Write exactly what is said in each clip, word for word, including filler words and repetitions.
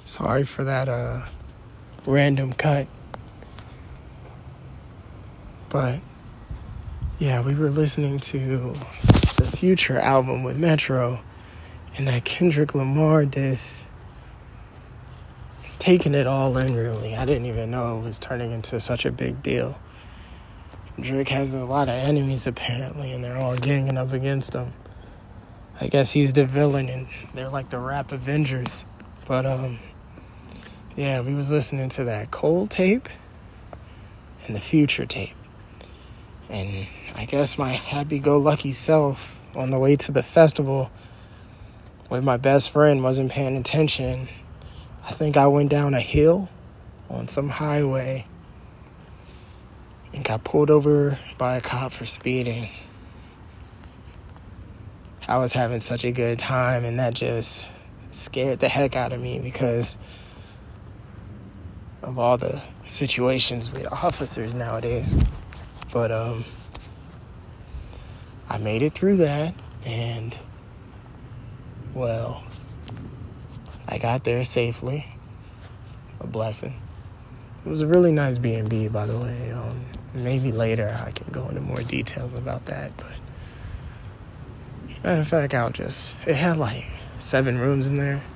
Sorry for that uh, random cut. But, yeah, we were listening to the Future album with Metro and that Kendrick Lamar diss. Taking it all in, really. I didn't even know it was turning into such a big deal. Drake has a lot of enemies, apparently, and they're all ganging up against him. I guess he's the villain, and they're like the rap Avengers. But, um... yeah, we was listening to that Cole tape and the Future tape. And I guess my happy-go-lucky self on the way to the festival with my best friend wasn't paying attention. I think I went down a hill on some highway and got pulled over by a cop for speeding. I was having such a good time, and that just scared the heck out of me because of all the situations with officers nowadays. But um, I made it through that, and, well, I got there safely. A blessing. It was a really nice B and B, by the way. Um, maybe later I can go into more details about that, but matter of fact, I'll just... It had like seven rooms in there.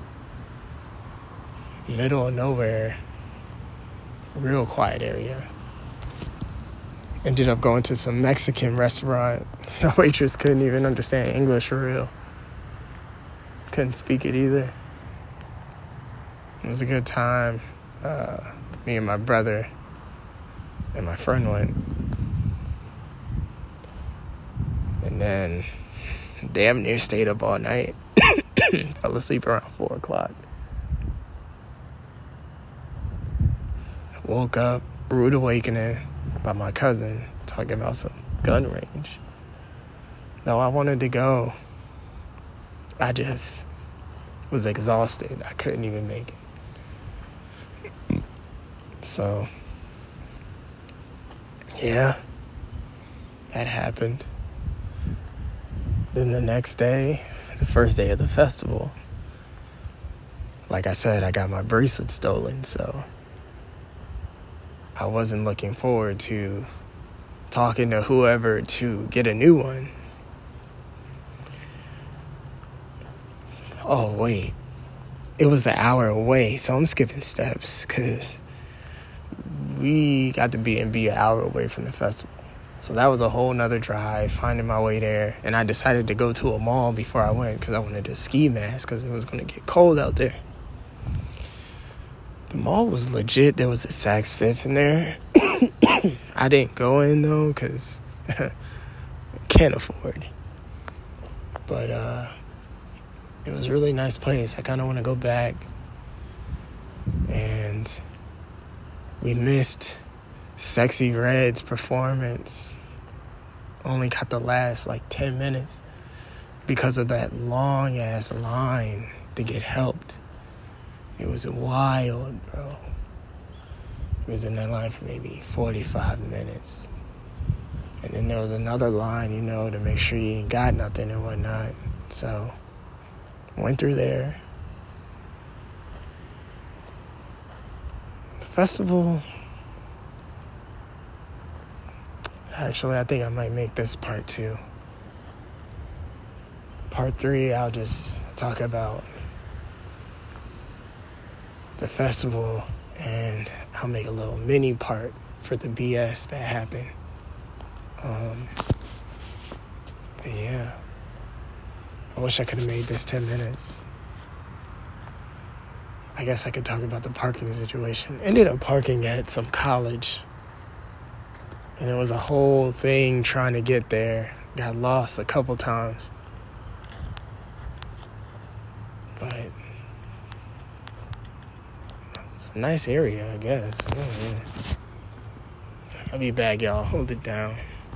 Middle of nowhere. Real quiet area. Ended up going to some Mexican restaurant. The waitress couldn't even understand English for real. Couldn't speak it either. It was a good time. Uh, me and my brother and my friend went. And then damn near stayed up all night. Fell asleep around four o'clock. Woke up, rude awakening by my cousin talking about some gun range. Though I wanted to go, I just was exhausted. I couldn't even make it. So, yeah, that happened. Then the next day, the first day of the festival, like I said, I got my bracelet stolen, so I wasn't looking forward to talking to whoever to get a new one. Oh, wait. It was an hour away, so I'm skipping steps because we got the B and B an hour away from the festival. So that was a whole nother drive, finding my way there. And I decided to go to a mall before I went because I wanted a ski mask because it was going to get cold out there. The mall was legit. There was a Saks Fifth in there. I didn't go in, though, because I can't afford. But uh, it was a really nice place. I kind of want to go back. And we missed Sexy Red's performance. Only got the last, like, ten minutes because of that long-ass line to get helped. It was wild, bro. It was in that line for maybe forty-five minutes. And then there was another line, you know, to make sure you ain't got nothing and whatnot. So, went through there. The festival... Actually, I think I might make this part two. Part three, I'll just talk about the festival, and I'll make a little mini part for the B S that happened. Um, but yeah, I wish I could have made this ten minutes. I guess I could talk about the parking situation. Ended up parking at some college, and it was a whole thing trying to get there. Got lost a couple times. But it's a nice area, I guess. Oh, yeah. I'll be back, y'all. Hold it down.